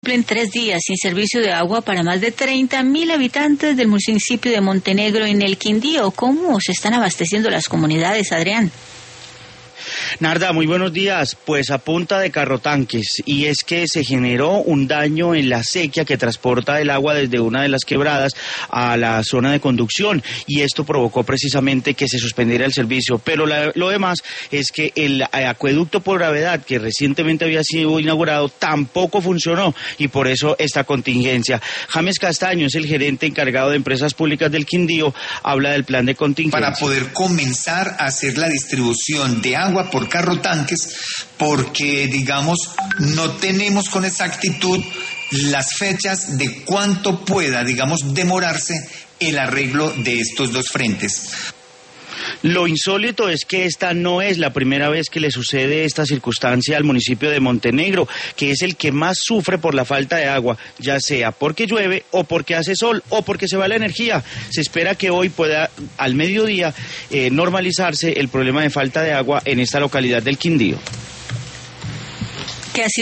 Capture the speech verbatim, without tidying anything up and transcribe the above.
cumplen tres días sin servicio de agua para más de treinta mil habitantes del municipio de Montenegro en el Quindío. ¿Cómo se están abasteciendo las comunidades, Adrián? Narda, muy buenos días. Pues a punta de carrotanques, y es que se generó un daño en la acequia que transporta el agua desde una de las quebradas a la zona de conducción, y esto provocó precisamente que se suspendiera el servicio. Pero la, lo demás es que el acueducto por gravedad, que recientemente había sido inaugurado, tampoco funcionó, y por eso esta contingencia. James Castaño es el gerente encargado de Empresas Públicas del Quindío, habla del plan de contingencia. Para poder comenzar a hacer la distribución de agua por carro tanques, porque digamos no tenemos con exactitud las fechas de cuánto pueda, digamos, demorarse el arreglo de estos dos frentes. Lo insólito es que esta no es la primera vez que le sucede esta circunstancia al municipio de Montenegro, que es el que más sufre por la falta de agua, ya sea porque llueve o porque hace sol o porque se va la energía. Se espera que hoy pueda, al mediodía, eh, normalizarse el problema de falta de agua en esta localidad del Quindío. Que así